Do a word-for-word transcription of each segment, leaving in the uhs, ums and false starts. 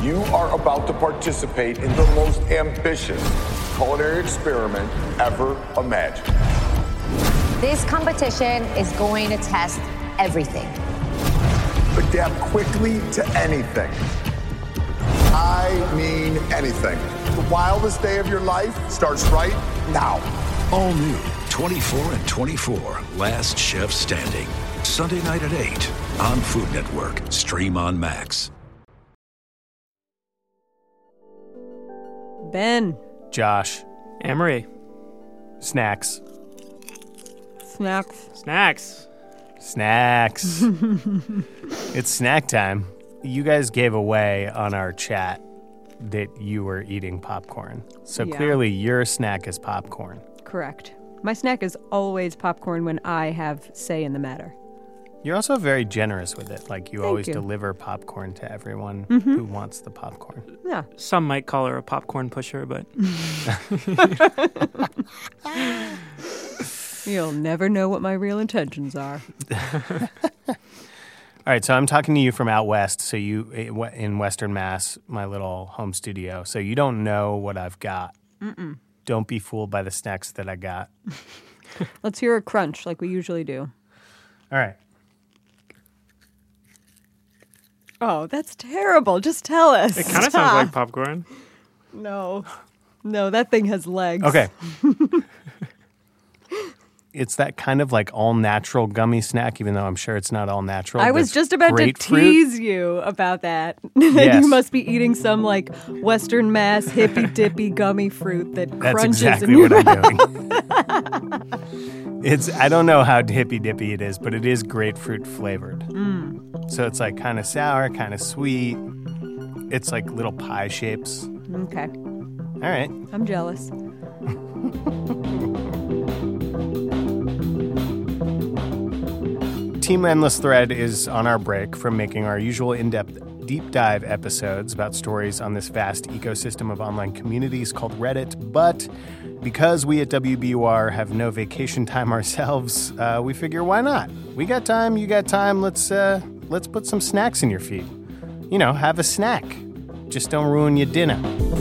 You are about to participate in the most ambitious culinary experiment ever imagined. This competition is going to test everything. Adapt quickly to anything. I mean anything. The wildest day of your life starts right now. All new twenty-four and twenty-four, Last Chef Standing. Sunday night at eight on Food Network. Stream on Max. Ben. Josh. Amory. Snacks. Snacks. Snacks. Snacks. It's snack time. You guys gave away on our chat that you were eating popcorn. So Yeah. clearly your snack is popcorn. Correct. My snack is always popcorn when I have say in the matter. You're also very generous with it. Like, you Thank always you. deliver popcorn to everyone Mhm. who wants the popcorn. Yeah. Some might call her a popcorn pusher, but You'll never know what my real intentions are. All right, so I'm talking to you from out west, so you in Western Mass, my little home studio. So you don't know what I've got. Mm-mm. Don't be fooled by the snacks that I got. Let's hear a crunch like we usually do. All right. Oh, that's terrible. Just tell us. it kind of sounds Stop. like popcorn. No. No, that thing has legs. Okay. It's that kind of like all-natural gummy snack, even though I'm sure it's not all-natural. I was That's just about to grapefruit. tease you about that. that Yes. You must be eating some like Western Mass hippy-dippy gummy fruit that That's crunches exactly in your what I'm mouth. doing. It's I don't know how hippy-dippy it is, but it is grapefruit flavored. Mm. So it's like kind of sour, kind of sweet. It's like little pie shapes. Okay. All right. I'm jealous. Team Endless Thread is on our break from making our usual in-depth deep dive episodes about stories on this vast ecosystem of online communities called Reddit. But because we at W B U R have no vacation time ourselves, uh, we figure why not? We got time, you got time, let's uh, let's put some snacks in your feed. You know, have a snack. Just don't ruin your dinner.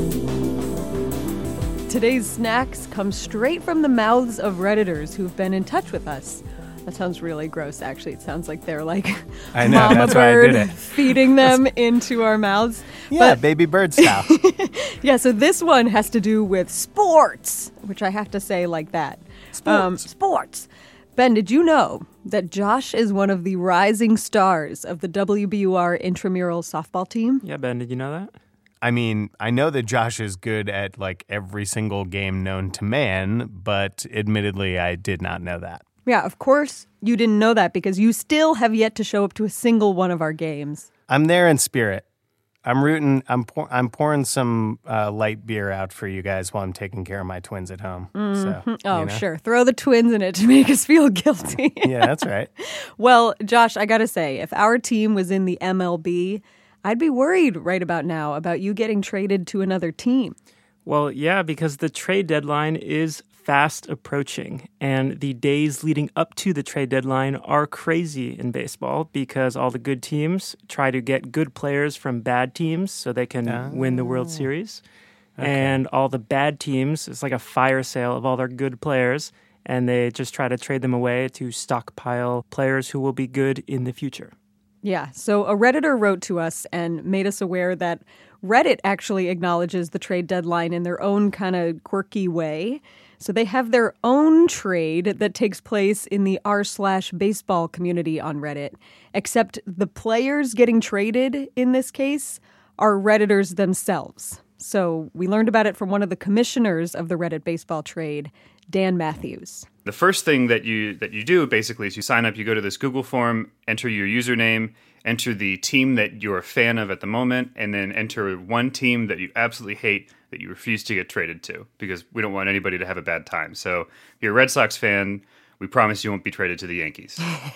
Today's snacks come straight from the mouths of Redditors who've been in touch with us. That sounds really gross, actually. It sounds like they're like I know, mama that's why I bird did it. feeding them into our mouths. Yeah, But baby bird style. yeah, so this one has to do with sports, which I have to say like that. Um, sports. Ben, did you know that Josh is one of the rising stars of the W B U R intramural softball team? Yeah, Ben, did you know that? I mean, I know that Josh is good at like every single game known to man, but admittedly, I did not know that. Yeah, of course you didn't know that because you still have yet to show up to a single one of our games. I'm there in spirit. I'm rooting. I'm pour, I'm pouring some uh, light beer out for you guys while I'm taking care of my twins at home. Mhm. So, oh, you know. sure. Throw the twins in it to make us feel guilty. Yeah, that's right. Well, Josh, I got to say, if our team was in the M L B, I'd be worried right about now about you getting traded to another team. Well, yeah, because the trade deadline is fast approaching, and the days leading up to the trade deadline are crazy in baseball because all the good teams try to get good players from bad teams so they can Oh. win the World Series. Okay. And all the bad teams, it's like a fire sale of all their good players, and they just try to trade them away to stockpile players who will be good in the future. Yeah, so a Redditor wrote to us and made us aware that Reddit actually acknowledges the trade deadline in their own kind of quirky way. So they have their own trade that takes place in the r slash baseball community on Reddit, except the players getting traded in this case are Redditors themselves. So we learned about it from one of the commissioners of the Reddit baseball trade, Dan Matthews. The first thing that you that you do basically is you sign up, you go to this Google form, enter your username, enter the team that you're a fan of at the moment, and then enter one team that you absolutely hate that you refuse to get traded to because we don't want anybody to have a bad time. So if you're a Red Sox fan, we promise you won't be traded to the Yankees.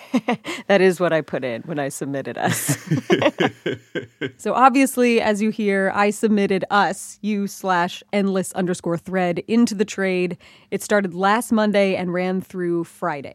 That is what I put in when I submitted us. So obviously, as you hear, I submitted us, you slash endless underscore thread, into the trade. It started last Monday and ran through Friday.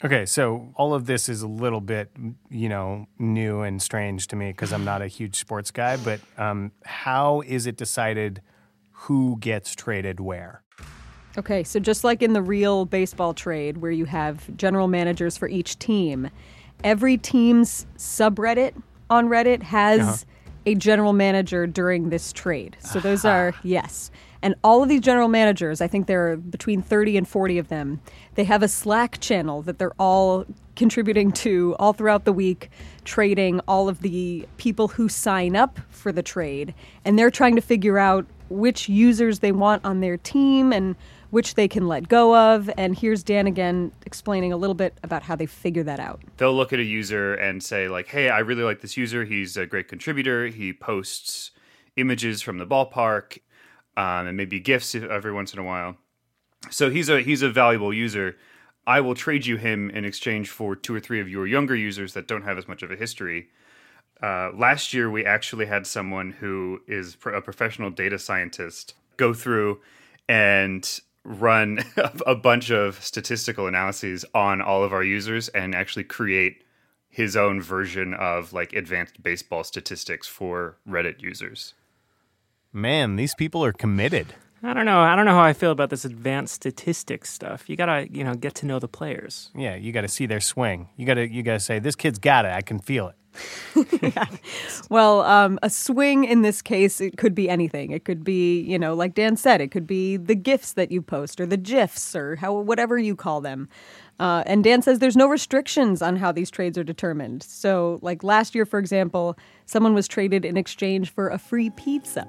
Okay, so all of this is a little bit, you know, new and strange to me because I'm not a huge sports guy, but um, how is it decided who gets traded where? Okay, so just like in the real baseball trade where you have general managers for each team, every team's subreddit on Reddit has uh-huh. a general manager during this trade. So those uh-huh. are, yes. And all of these general managers, I think there are between thirty and forty of them, they have a Slack channel that they're all contributing to all throughout the week, trading all of the people who sign up for the trade. And they're trying to figure out which users they want on their team and which they can let go of. And here's Dan again explaining a little bit about how they figure that out. They'll look at a user and say, like, hey, I really like this user. He's a great contributor. He posts images from the ballpark. Um, and maybe gifts every once in a while. So he's a he's a valuable user. I will trade you him in exchange for two or three of your younger users that don't have as much of a history. Uh, last year, we actually had someone who is a professional data scientist go through and run a bunch of statistical analyses on all of our users and actually create his own version of like advanced baseball statistics for Reddit users. Man, these people are committed. I don't know. I don't know how I feel about this advanced statistics stuff. You gotta, you know, get to know the players. Yeah, you gotta see their swing. You gotta, you gotta say, this kid's got it. I can feel it. yeah. Well, um, a swing in this case, it could be anything. It could be, you know, like Dan said, it could be the GIFs that you post or the GIFs or how whatever you call them. Uh, and Dan says there's no restrictions on how these trades are determined. So, like last year, for example, someone was traded in exchange for a free pizza.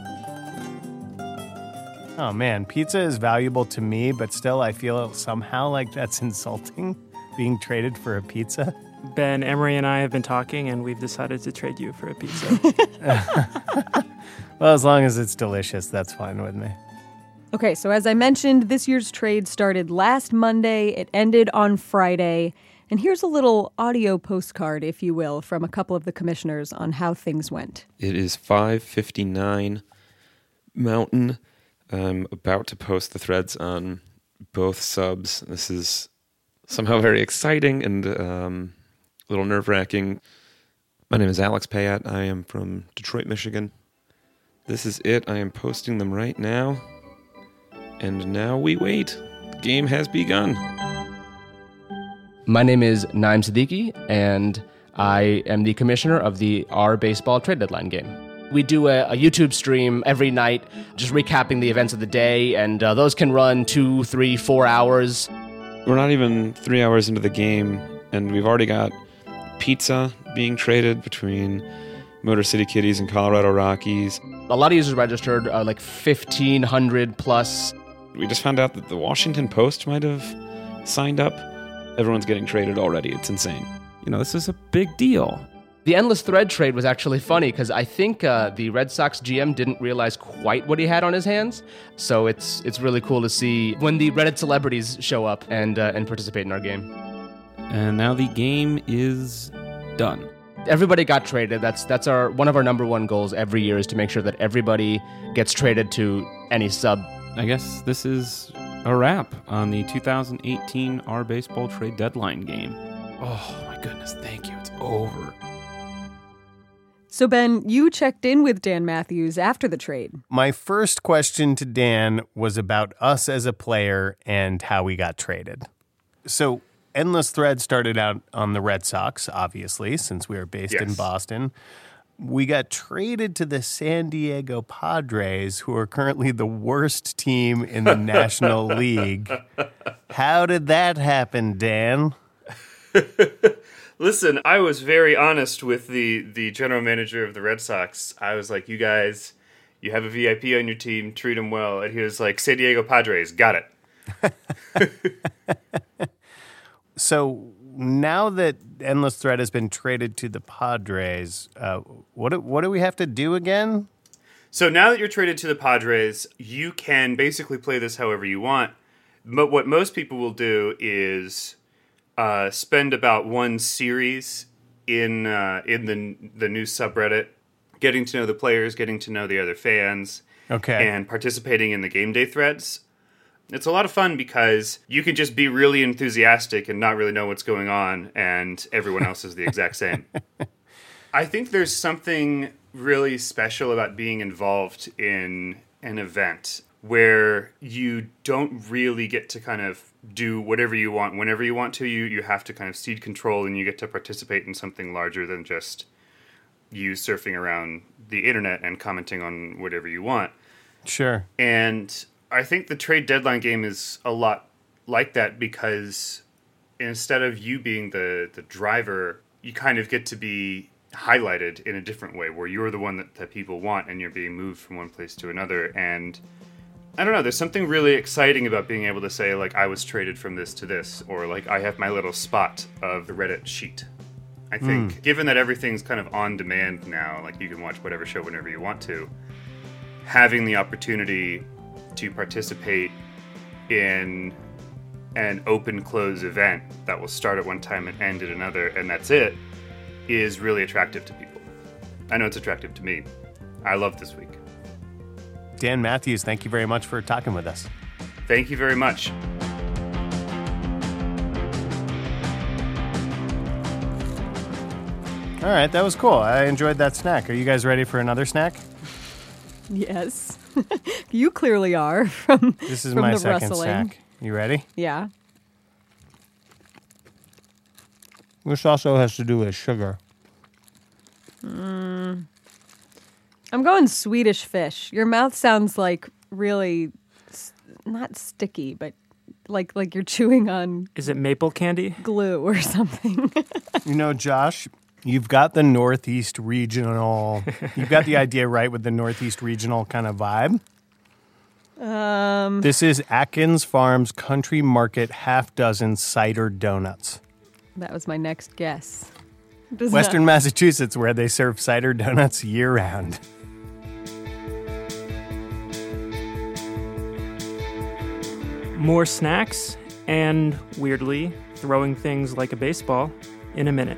Oh, man, pizza is valuable to me, but still I feel somehow like that's insulting, being traded for a pizza. Ben, Emery, and I have been talking, and we've decided to trade you for a pizza. Well, as long as it's delicious, that's fine with me. Okay, so as I mentioned, this year's trade started last Monday. It ended on Friday. And here's a little audio postcard, if you will, from a couple of the commissioners on how things went. It is five fifty-nine Mountain. I'm about to post the threads on both subs. This is somehow very exciting and um, a little nerve-wracking. My name is Alex Payat. I am from Detroit, Michigan. This is it. I am posting them right now. And now we wait. The game has begun. My name is Naim Siddiqui, and I am the commissioner of the Our Baseball Trade Deadline game. We do a, a YouTube stream every night, just recapping the events of the day, and uh, those can run two, three, four hours. We're not even three hours into the game, and we've already got pizza being traded between Motor City Kitties and Colorado Rockies. A lot of users registered, uh, like fifteen hundred plus. We just found out that the Washington Post might have signed up. Everyone's getting traded already. It's insane. You know, this is a big deal. The endless thread trade was actually funny because I think uh, the Red Sox G M didn't realize quite what he had on his hands. So it's it's really cool to see when the Reddit celebrities show up and uh, and participate in our game. And now the game is done. Everybody got traded. That's that's our one of our number one goals every year is to make sure that everybody gets traded to any sub. I guess this is a wrap on the two thousand eighteen Our Baseball Trade Deadline game. Oh my goodness, thank you. It's over. So, Ben, you checked in with Dan Matthews after the trade. My first question to Dan was about us as a player and how we got traded. So, Endless Thread started out on the Red Sox, obviously, since we are based yes. in Boston. We got traded to the San Diego Padres, who are currently the worst team in the National League. How did that happen, Dan? Listen, I was very honest with the, the general manager of the Red Sox. I was like, you guys, you have a V I P on your team, treat him well. And he was like, San Diego Padres, got it. So now that Endless Thread has been traded to the Padres, uh, what do, what do we have to do again? So now that you're traded to the Padres, you can basically play this however you want. But what most people will do is uh, spend about one series in uh, in the the new subreddit, getting to know the players, getting to know the other fans, okay, and participating in the game day threads. It's a lot of fun because you can just be really enthusiastic and not really know what's going on, and everyone else is the exact same. I think there's something really special about being involved in an event where you don't really get to kind of do whatever you want whenever you want to. You you have to kind of cede control, and you get to participate in something larger than just you surfing around the internet and commenting on whatever you want. Sure. And I think the trade deadline game is a lot like that because instead of you being the, the driver, you kind of get to be highlighted in a different way where you're the one that, that people want and you're being moved from one place to another. And I don't know, there's something really exciting about being able to say, like, I was traded from this to this, or like I have my little spot of the Reddit sheet. I think mm. given that everything's kind of on demand now, like you can watch whatever show whenever you want to, having the opportunity to participate in an open-close event that will start at one time and end at another, and that's it, is really attractive to people. I know it's attractive to me. I love this week. Dan Matthews, thank you very much for talking with us. Thank you very much. All right, that was cool. I enjoyed that snack. Are you guys ready for another snack? Yes. You clearly are from This is from my the second rustling. snack. You ready? Yeah. This also has to do with sugar. Mm. I'm going Swedish fish. Your mouth sounds like really s- not sticky, but like like you're chewing on. Is it maple candy? Glue or something. You know, Josh, you've got the Northeast regional. You've got the idea right with the Northeast regional kind of vibe. Um, this is Atkins Farms Country Market half dozen cider donuts. That was my next guess. Does Western not- Massachusetts, where they serve cider donuts year round. More snacks and, weirdly, throwing things like a baseball in a minute.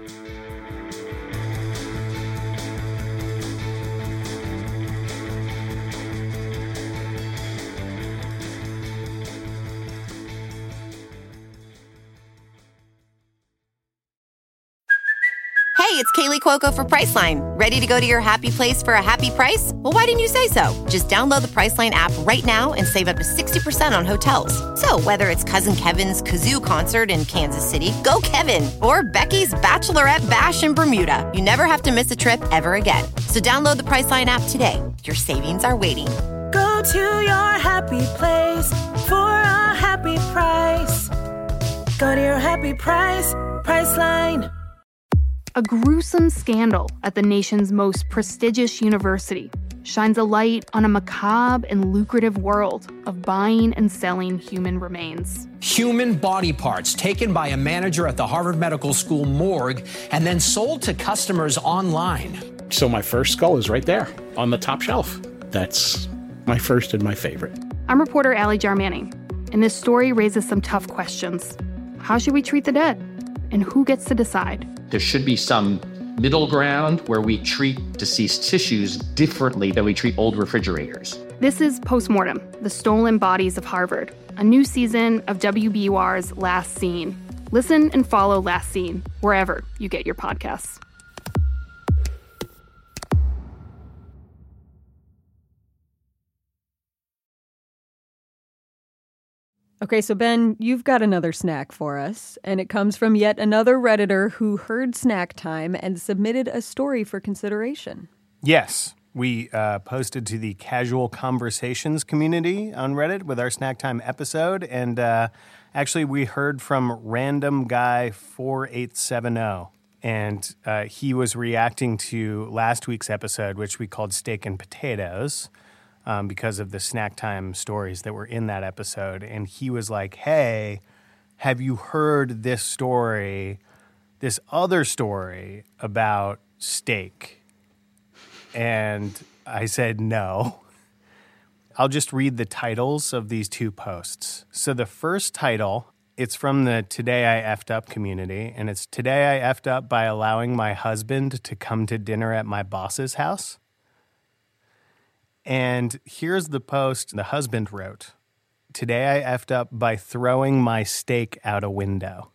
Hey, it's Kaylee Cuoco for Priceline. Ready to go to your happy place for a happy price? Well, why didn't you say so? Just download the Priceline app right now and save up to sixty percent on hotels. So whether it's Cousin Kevin's Kazoo Concert in Kansas City, go Kevin, or Becky's Bachelorette Bash in Bermuda, you never have to miss a trip ever again. So download the Priceline app today. Your savings are waiting. Go to your happy place for a happy price. Go to your happy price, Priceline. A gruesome scandal at the nation's most prestigious university shines a light on a macabre and lucrative world of buying and selling human remains. Human body parts taken by a manager at the Harvard Medical School morgue and then sold to customers online. So my first skull is right there on the top shelf. That's my first and my favorite. I'm reporter Allie Jarmanning, and this story raises some tough questions. How should we treat the dead? And who gets to decide? There should be some middle ground where we treat deceased tissues differently than we treat old refrigerators. This is Postmortem, the Stolen Bodies of Harvard, a new season of W B U R's Last Scene. Listen and follow Last Scene wherever you get your podcasts. Okay, so Ben, you've got another snack for us, and it comes from yet another Redditor who heard Snack Time and submitted a story for consideration. Yes, we uh, posted to the Casual Conversations community on Reddit with our Snack Time episode, and uh, actually we heard from Random Guy four eight seven zero, and uh, he was reacting to last week's episode, which we called Steak and Potatoes, Um, because of the Snack Time stories that were in that episode. And he was like, hey, have you heard this story, this other story about steak? And I said, no. I'll just read the titles of these two posts. So the first title, it's from the Today I Effed Up community, and it's Today I Effed Up by allowing my husband to come to dinner at my boss's house. And here's the post the husband wrote. today I effed up by throwing my steak out a window.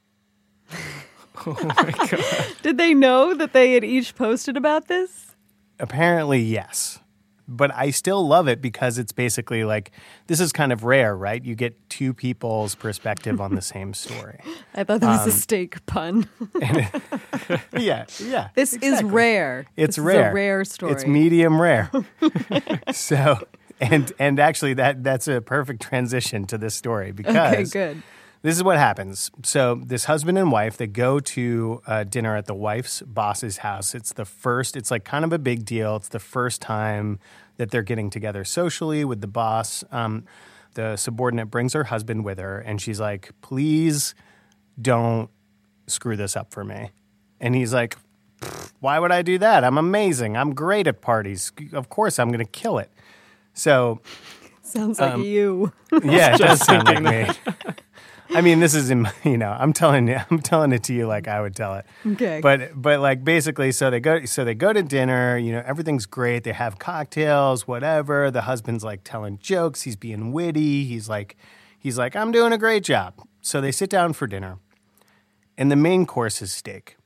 Oh my God. Did they know that they had each posted about this? Apparently, yes. But I still love it because it's basically like, this is kind of rare, right? You get two people's perspective on the same story. I thought that was Um, a steak pun. Yeah, yeah. This is exactly. rare. It's this rare. Is a rare story. It's medium rare. So, and and actually that that's a perfect transition to this story because Okay, good. This is what happens. So this husband and wife, they go to uh, dinner at the wife's boss's house. It's the first, it's like kind of a big deal. It's the first time that they're getting together socially with the boss. Um, the subordinate brings her husband with her, and she's like, please don't screw this up for me. And he's like, why would I do that? I'm amazing. I'm great at parties. Of course I'm going to kill it. So... Sounds like um, you. Yeah, it does Just sound like thinking me. I mean, this is, in, you know, I'm telling you, I'm telling it to you like I would tell it. Okay. But, but like basically, so they go, so they go to dinner. You know, everything's great. They have cocktails, whatever. The husband's like telling jokes. He's being witty. He's like, he's like, I'm doing a great job. So they sit down for dinner, and the main course is steak.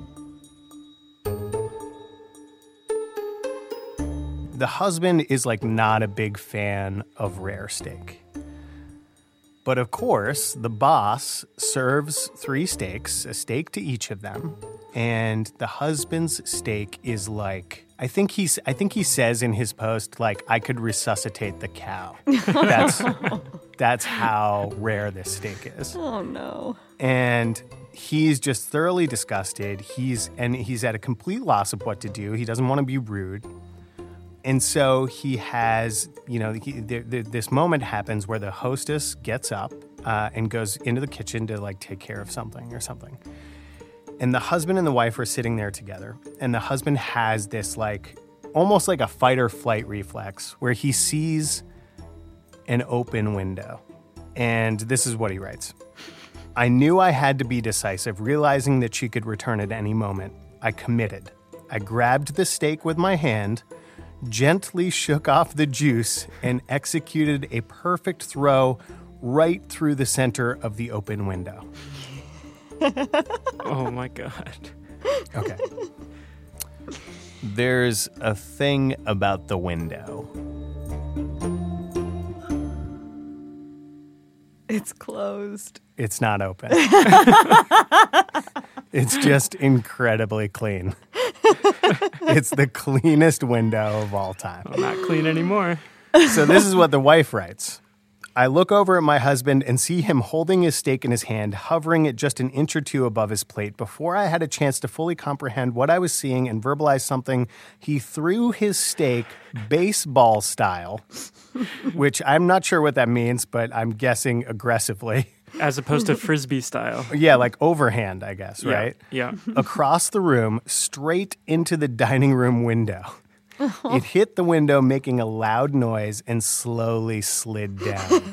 The husband is like not a big fan of rare steak. But of course, the boss serves three steaks, a steak to each of them. And the husband's steak is like, I think he's, I think he says in his post, like, I could resuscitate the cow. That's, that's how rare this steak is. Oh, no. And he's just thoroughly disgusted. He's, and he's at a complete loss of what to do. He doesn't want to be rude. And so he has, you know, he, th- th- this moment happens where the hostess gets up uh, and goes into the kitchen to like take care of something or something. And the husband and the wife are sitting there together. And the husband has this like, almost like a fight or flight reflex where he sees an open window. And this is what he writes. I knew I had to be decisive, realizing that she could return at any moment. I committed. I grabbed the steak with my hand, gently shook off the juice, and executed a perfect throw right through the center of the open window. Oh my God. Okay. There's a thing about the window. It's closed. It's not open. It's just incredibly clean. It's the cleanest window of all time. Well, not clean anymore. So this is what the wife writes. I look over at my husband and see him holding his steak in his hand, hovering it just an inch or two above his plate. Before I had a chance to fully comprehend what I was seeing and verbalize something, he threw his steak baseball style, which I'm not sure what that means, but I'm guessing aggressively. As opposed to Frisbee style. Yeah, like overhand, I guess, Yeah, right? yeah. Across the room, straight into the dining room window. It hit the window, making a loud noise, and slowly slid down.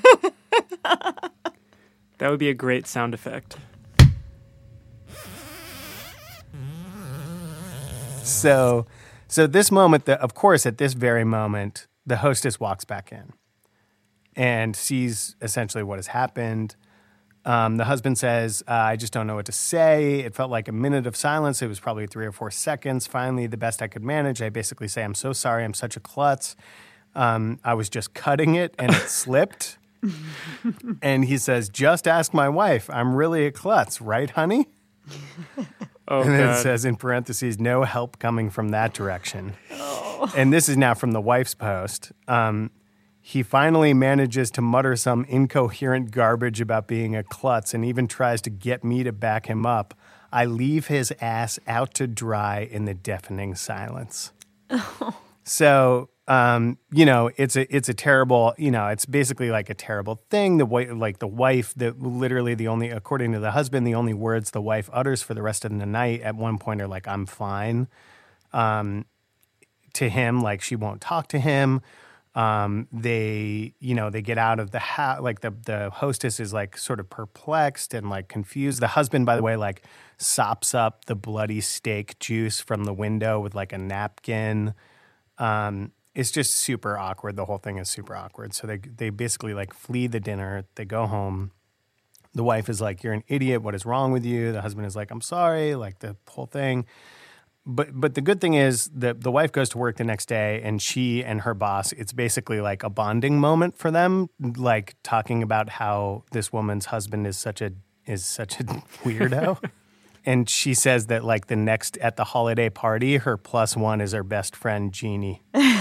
That would be a great sound effect. So, so this moment, the, of course, at this very moment, the hostess walks back in and sees essentially what has happened. Um, the husband says, uh, I just don't know what to say. It felt like a minute of silence. It was probably three or four seconds. Finally, the best I could manage, I basically say, I'm so sorry. I'm such a klutz. Um, I was just cutting it and it slipped. And he says, just ask my wife. I'm really a klutz, right, honey? Oh, and then God. it says in parentheses, no help coming from that direction. Oh. And this is now from the wife's post. Um, He finally manages to mutter some incoherent garbage about being a klutz and even tries to get me to back him up. I leave his ass out to dry in the deafening silence. Oh. So, um, you know, it's a it's a terrible, you know, it's basically like a terrible thing. The wife, like the wife, that literally the only, according to the husband, the only words the wife utters for the rest of the night at one point are like, I'm fine. Um, to him, like she won't talk to him. Um, they, you know, they get out of the house, like the, the hostess is like sort of perplexed and like confused. The husband, by the way, like sops up the bloody steak juice from the window with like a napkin. Um, it's just super awkward. The whole thing is super awkward. So they they basically like flee the dinner. They go home. The wife is like, "You're an idiot. What is wrong with you?" The husband is like, "I'm sorry." Like the whole thing. But but the good thing is that the wife goes to work the next day, and she and her boss, it's basically like a bonding moment for them, like talking about how this woman's husband is such a is such a weirdo. And she says that like the next at the holiday party, her plus one is her best friend Jeannie.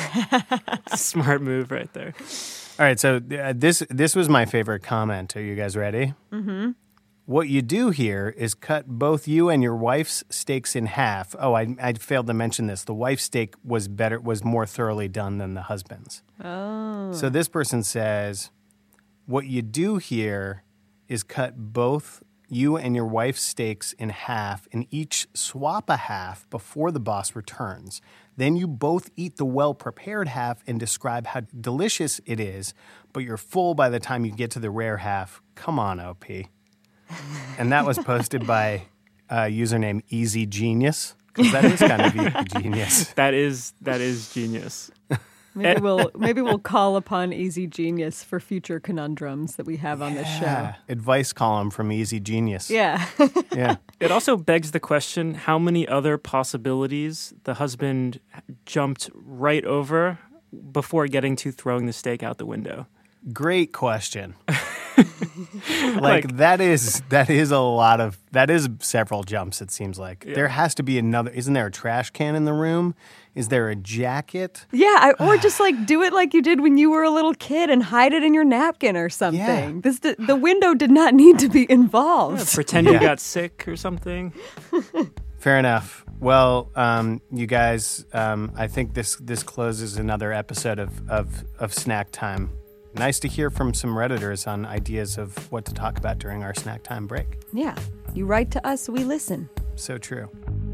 Smart move right there. All right, so uh, this this was my favorite comment. Are you guys ready? Mm-hmm. What you do here is cut both you and your wife's steaks in half. Oh, I, I failed to mention this. The wife's steak was better, was more thoroughly done than the husband's. Oh. So this person says, what you do here is cut both you and your wife's steaks in half and each swap a half before the boss returns. Then you both eat the well-prepared half and describe how delicious it is, but you're full by the time you get to the rare half. Come on, O P. And that was posted by uh, username Easy Genius, because that is kind of genius. That is that is genius. Maybe we'll maybe we'll call upon Easy Genius for future conundrums that we have on this show. Advice column from Easy Genius. Yeah. Yeah. It also begs the question, how many other possibilities the husband jumped right over before getting to throwing the steak out the window? Great question. like, Like- that is that is a lot of that is several jumps, it seems like. Yeah. There has to be another. Isn't there a trash can in the room? Is there a jacket? Yeah, I, or just like do it like you did when you were a little kid and hide it in your napkin or something. Yeah. This the, the window did not need to be involved. Pretend you got sick or something. Fair enough. Well, um, you guys, um, I think this this closes another episode of, of, of Snack Time. Nice to hear from some Redditors on ideas of what to talk about during our snack time break. Yeah, you write to us, we listen. So true.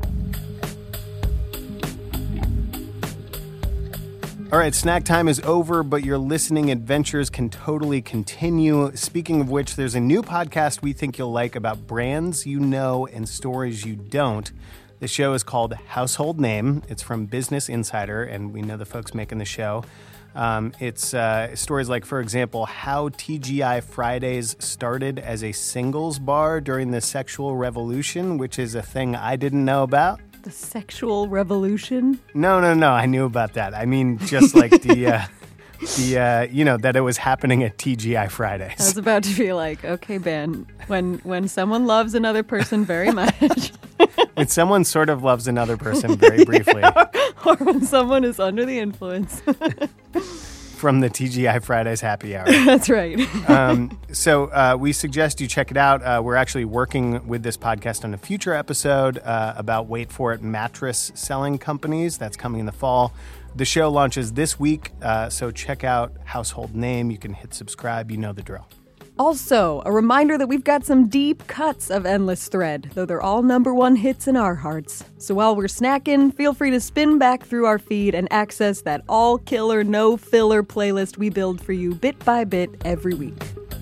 All right, snack time is over, but your listening adventures can totally continue. Speaking of which, there's a new podcast we think you'll like about brands you know and stories you don't. The show is called Household Name. It's from Business Insider, and we know the folks making the show. Um, it's uh, stories like, for example, how T G I Fridays started as a singles bar during the sexual revolution, which is a thing I didn't know about. The sexual revolution? No, no, no. I knew about that. I mean, just like the, uh, the uh, you know, that it was happening at T G I Fridays. I was about to be like, okay, Ben, when when someone loves another person very much. When someone sort of loves another person very briefly. Yeah, or, or when someone is under the influence. From the T G I Fridays happy hour. That's right. um, so uh, we suggest you check it out. Uh, we're actually working with this podcast on a future episode uh, about, wait for it, mattress selling companies. That's coming in the fall. The show launches this week, uh, so check out Household Name. You can hit subscribe. You know the drill. Also, a reminder that we've got some deep cuts of Endless Thread, though they're all number one hits in our hearts. So while we're snacking, feel free to spin back through our feed and access that all-killer, no-filler playlist we build for you bit by bit every week.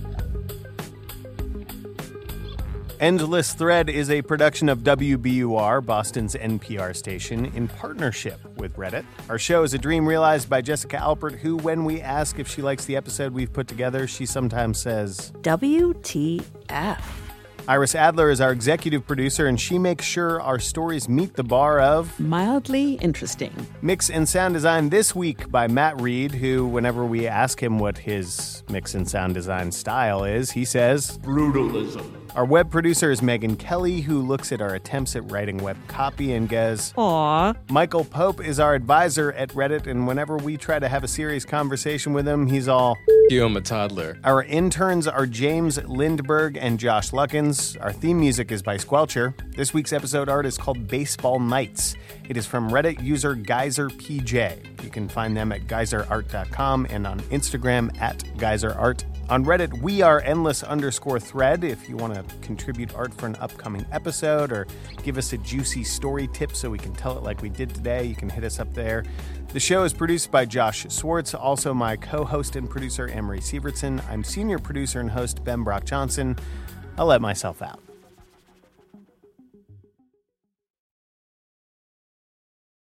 Endless Thread is a production of W B U R, Boston's N P R station, in partnership with Reddit. Our show is a dream realized by Jessica Alpert, who, when we ask if she likes the episode we've put together, she sometimes says, W T F. Iris Adler is our executive producer, and she makes sure our stories meet the bar of mildly interesting. Mix and sound design this week by Matt Reed, who, whenever we ask him what his mix and sound design style is, he says brutalism. Our web producer is Megan Kelly, who looks at our attempts at writing web copy and goes, Aww. Michael Pope is our advisor at Reddit, and whenever we try to have a serious conversation with him, he's all, I'm a toddler. Our interns are James Lindberg and Josh Luckins. Our theme music is by Squelcher. This week's episode art is called Baseball Nights. It is from Reddit user Geyser P J. You can find them at geyser art dot com and on Instagram at geyser art. On Reddit, we are endless underscore thread. If you want to contribute art for an upcoming episode or give us a juicy story tip so we can tell it like we did today, you can hit us up there. The show is produced by Josh Swartz, also my co-host and producer, Emery Sievertson. I'm senior producer and host, Ben Brock Johnson. I'll let myself out.